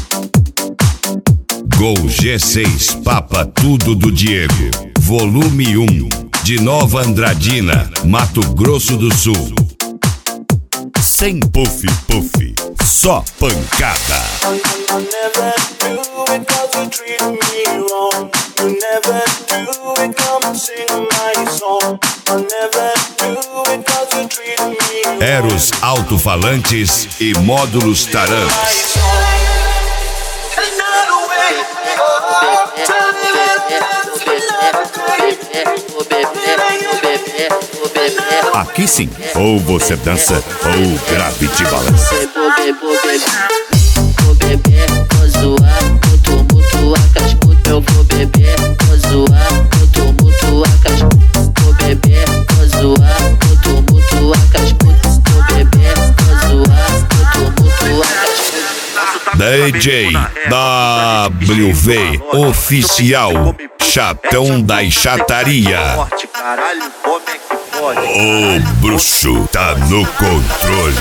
Gol G6 Papa Tudo do Diego, volume 1, de Nova Andradina, Mato Grosso do Sul. Sem puff puff, só pancada. Eros alto-falantes e módulos Taramps. Aqui sim, ou você dança ou Gravity balança. Vou beber, vou zoar, vou tumultuar cascudo. Eu vou beber, vou zoar, vou tumultuar cascudo. Vou beber, vou zoar, vou tumultuar cascudo. Vou beber, vou zoar, vou tumultuar cascudo. DJ WV Oficial, chatão da chataria. O bruxo tá no controle.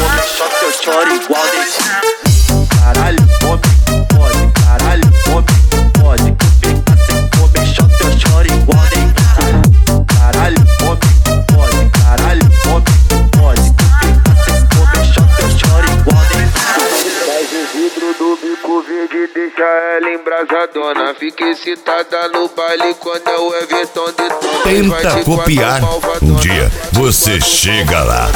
Caralho, homem, pode. Caralho, homem, pode. Fica sem comer shot, eu choro igual nem. Caralho, homem, pode. Caralho, homem, pode. Fica sem comer shot, eu choro igual nem. Faz o vidro do bico verde, deixa ela embrasadona. Fica excitada no baile quando é o Everton de tom. Tenta copiar, um dia você chega lá.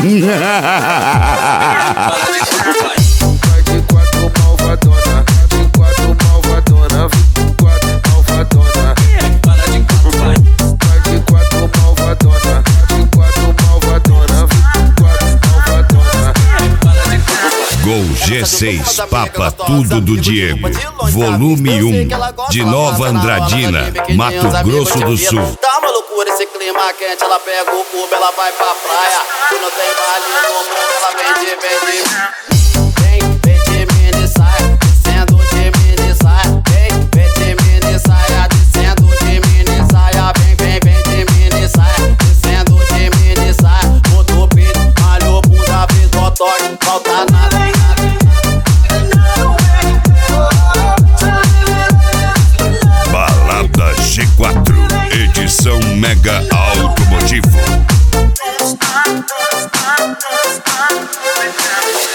De quatro malvadona, de quatro malvadona, quatro malvadona. Para de vai. Vai de quatro malvadona, de quatro malvadona, quatro malvadona. Para de Gol G6 Papa Tudo do Diego, volume 1, de Nova Andradina, Mato Grosso do Sul. Tá uma loucura esse clima quente, ela pega o cubo, ela vai pra praia. Tu não tem baile no mundo, ela vem de